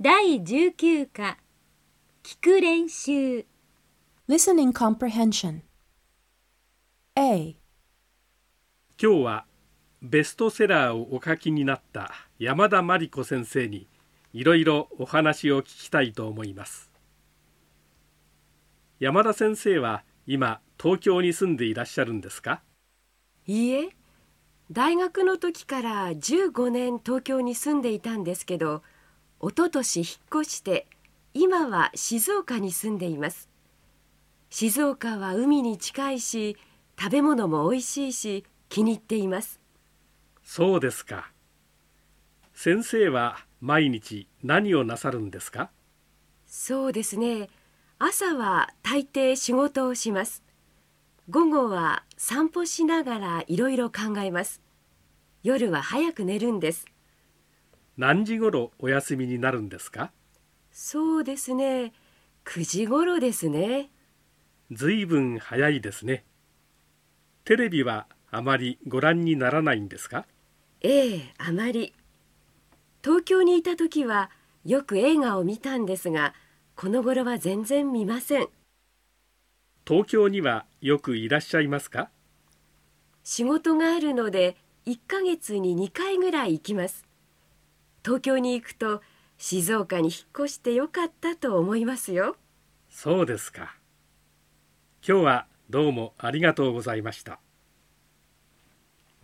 第19課聞く練習 Listening Comprehension A 今日はベストセラーをお書きになった山田真理子先生にいろいろお話を聞きたいと思います。山田先生は今東京に住んでいらっしゃるんですか？ いいえ、大学の時から15年東京に住んでいたんですけど、一昨年引っ越して今は静岡に住んでいます。静岡は海に近いし、食べ物もおいしいし気に入っています。 そうですか。先生は毎日何をなさるんですか？ そうですね、朝は大抵仕事をします。午後は散歩しながらいろいろ考えます。夜は早く寝るんです。 何時ごろお休みになるんですか？ そうですね、9時ごろですね。 ずいぶん早いですね。テレビはあまりご覧にならないんですか？ ええ、あまり。東京にいた時はよく映画を見たんですが、この頃は全然見ません。 東京にはよくいらっしゃいますか？ 仕事があるので1ヶ月に2回ぐらい行きます。東京に行くと静岡に引っ越してよかったと思いますよ。 そうですか。今日はどうもありがとうございました。